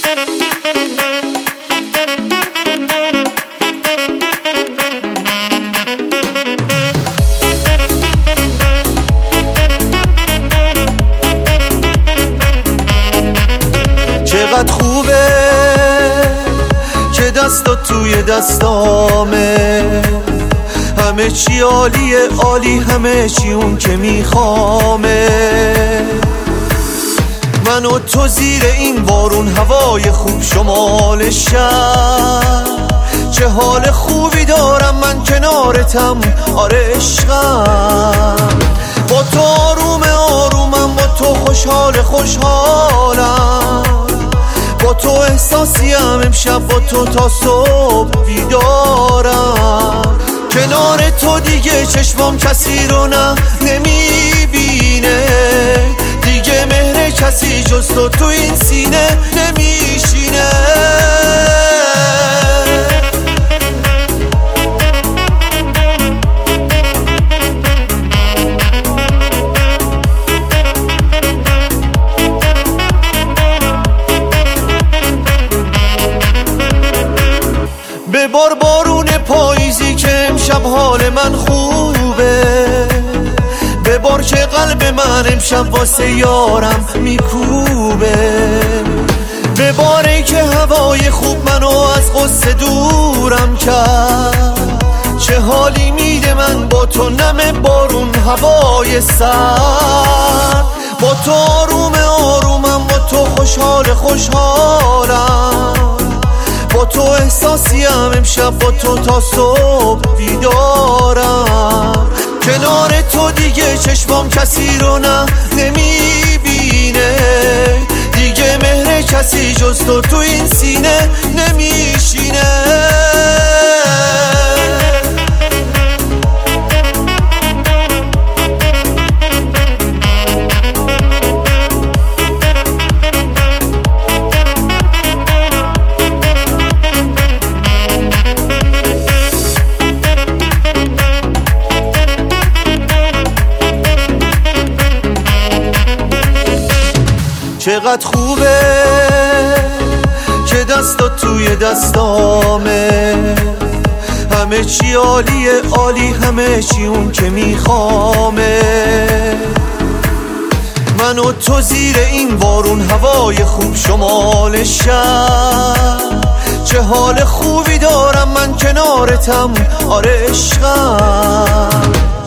چقدر خوبه که دستات توی دستامه، همه چی عالیه عالی، همه چی اون که میخوامه. من و تو زیر این بارون، هوای خوب شمال شهر، چه حال خوبی دارم من کنارتم، آره عشقم. با تو آروم آرومم، با تو خوشحال خوشحالم، با تو احساسیم امشب، با تو تا صبح بیدارم. کنار تو دیگه چشمام کسی رو نه نمیبینه، دیگه مهر کسی جز تو این سینه نمیشینه. ببار بارون پاییزی که امشب حال من خوبه، ببار که قلب من امشب واسه یارم میکوبه، بباره که هوای خوب منو از غصه دورم کرد، چه حالی میده من با تو نم بارون هوای سرد. با تو آروم آرومم، با تو خوشحال خوشحالم، با تو احساسیم امشب، با تو تا صبح بیدارم. کنار تو دیگه چشمام کسی رو نه نمیبینه، دیگه مهر کسی جز تو این سینه نمیشینه. چقدر خوبه که دستات توی دستامه، همه چی عالیه عالی، همه چی اون که میخوامه. من و تو زیر این بارون، هوای خوب شمال شهر، چه حال خوبی دارم من کنارتم، آره عشقم.